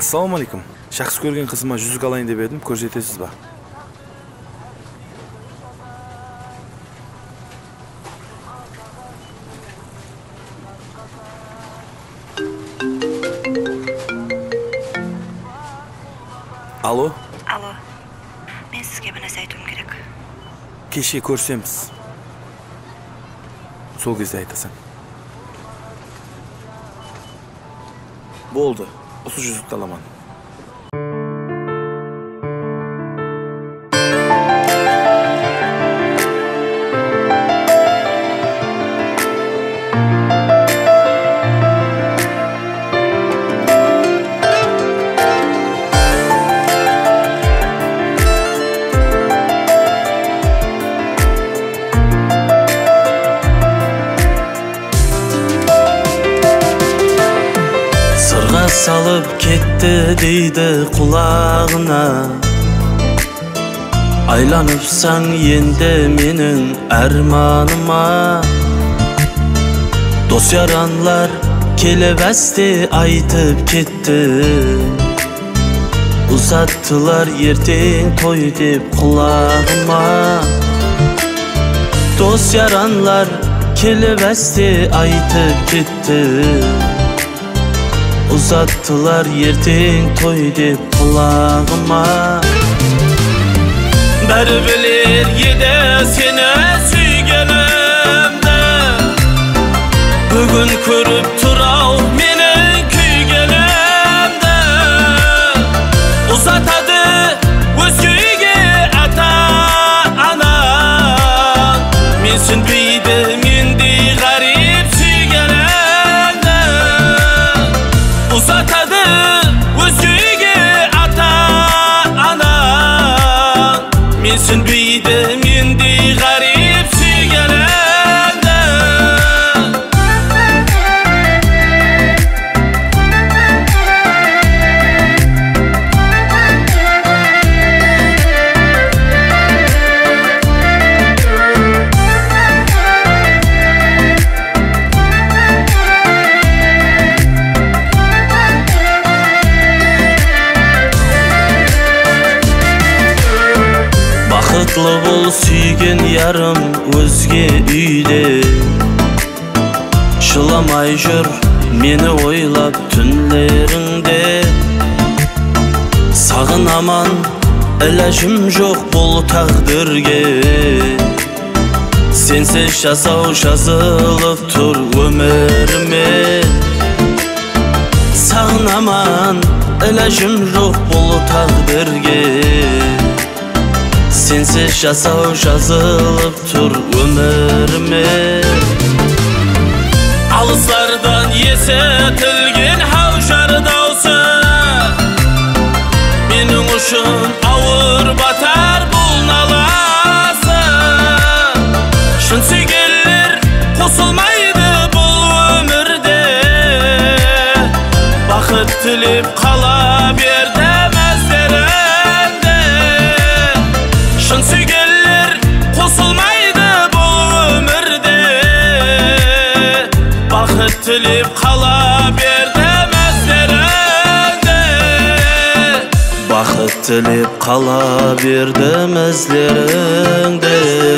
Assalamu alaikum. Жақсы көрген қызыма жүзік алайын деп едім, көрсетесіз ба? Алло? Алло. Мен сізге бір нәрсе айтуым керек. Кеше көрсеміз. Сол кезде айтасың. Болды. Осы жүзікті аламан. Салып кетті дейді құлағына, айланыпсаң енді менің арманыма. Дос яранлар келіп әсте айтып кетті, ұзаттылар ертең той деп құлағыма. Дос яранлар келіп әсте айтып кетті, ұзаттылар ертең той деп құлағыма. Бәрі білер еді сені сүйгенімді, бүгін көріп тұрау менің күйгенімді. Ұзатады өзгеге ата-ана, мен сөнбейді мендей ғарип сүйгенімді. Uzatadı özgüge ata-ana, mensin beydi mendi garip suyganimda. Бақытлы бол сүйген ярым өзге үйде, жыламай жүр мені ойлап түнлеріңде. Сағынаман іләжім жоқ бұл тағдырге, сенсіз жасау жазылып тұр өміріме. Сағынаман іләжім жоқ бұл тағдырге, sensiz жасау жазылып тұр өміріме. Алыстардан есітілген хаужар даусы, менің үшін ауыр батар бұл наласы. Шын сүйгенлер қосылмайды бұл өмірде, бақыт тілеп қала берді мәздерімде. Шын сүйгенлер қосылмайды бұл өмірде, бақыт тілеп қала берді мәздеріңде. Бақыт тілеп қала берді мәздеріңде.